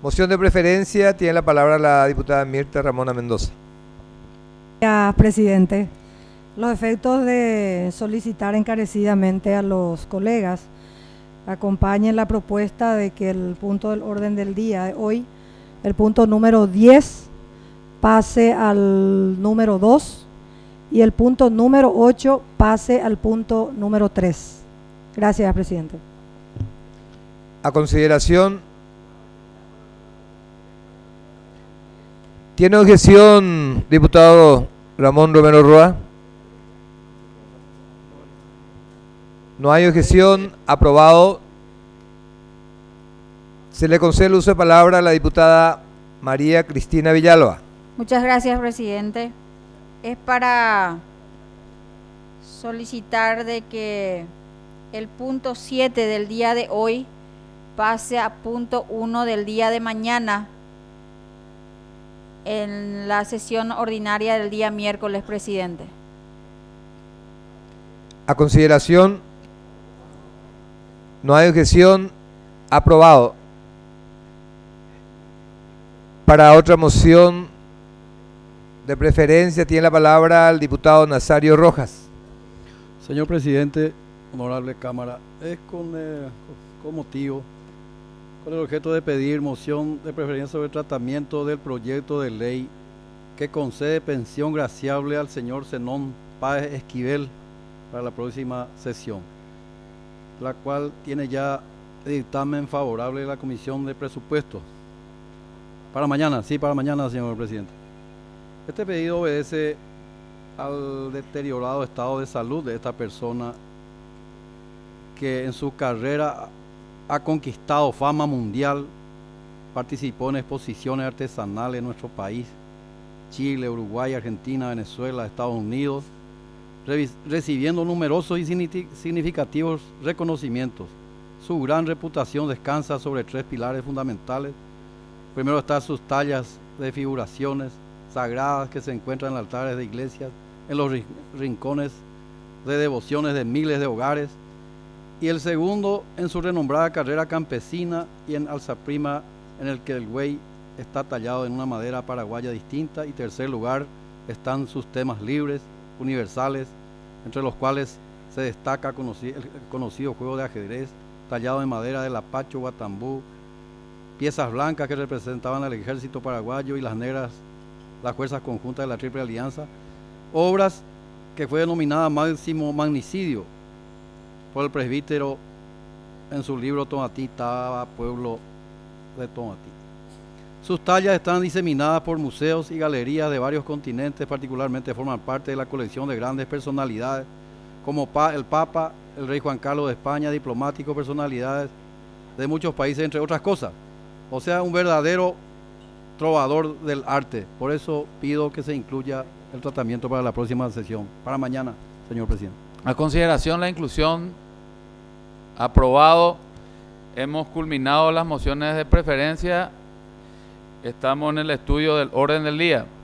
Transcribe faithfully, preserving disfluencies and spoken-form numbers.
Moción de preferencia, tiene la palabra la diputada Mirta Ramona Mendoza. Gracias, presidente. Los efectos de solicitar encarecidamente a los colegas acompañen la propuesta de que el punto del orden del día de hoy, el punto número diez, pase al número dos y el punto número ocho pase al punto número tres. Gracias, presidente. A consideración, ¿tiene objeción, diputado Ramón Romero Roa? No hay objeción. Aprobado. Se le concede el uso de palabra a la diputada María Cristina Villalba. Muchas gracias, presidente. Es para solicitar de que el punto siete del día de hoy pase a punto uno del día de mañana en la sesión ordinaria del día miércoles, presidente. A consideración, no hay objeción. Aprobado. Para otra moción de preferencia tiene la palabra el diputado Nazario Rojas. Señor presidente, honorable Cámara, es con, eh, con motivo, con el objeto de pedir moción de preferencia sobre el tratamiento del proyecto de ley que concede pensión graciable al señor Zenón Páez Esquivel para la próxima sesión, la cual tiene ya dictamen favorable de la Comisión de Presupuestos. Para mañana, sí, para mañana, señor presidente. Este pedido obedece al deteriorado estado de salud de esta persona que en su carrera ha conquistado fama mundial, participó en exposiciones artesanales en nuestro país, Chile, Uruguay, Argentina, Venezuela, Estados Unidos, recibiendo numerosos y significativos reconocimientos. Su gran reputación descansa sobre tres pilares fundamentales. Primero están sus tallas de figuraciones sagradas que se encuentran en altares de iglesias, en los rincones de devociones de miles de hogares. Y el segundo, en su renombrada carrera campesina y en alzaprima, en el que el buey está tallado en una madera paraguaya distinta. Y tercer lugar, están sus temas libres, universales, entre los cuales se destaca el conocido juego de ajedrez, tallado en madera del apacho guatambú, piezas blancas que representaban al ejército paraguayo y las negras, las fuerzas conjuntas de la Triple Alianza, obras que fue denominada Máximo Magnicidio por el presbítero en su libro Tomatí, Taba, Pueblo de Tomatí. Sus tallas están diseminadas por museos y galerías de varios continentes, particularmente forman parte de la colección de grandes personalidades como el Papa, el Rey Juan Carlos de España, diplomáticos, personalidades de muchos países, entre otras cosas. O sea, un verdadero trovador del arte. Por eso pido que se incluya el tratamiento para la próxima sesión, para mañana, señor presidente. A consideración la inclusión, aprobado. Hemos culminado las mociones de preferencia. Estamos en el estudio del orden del día.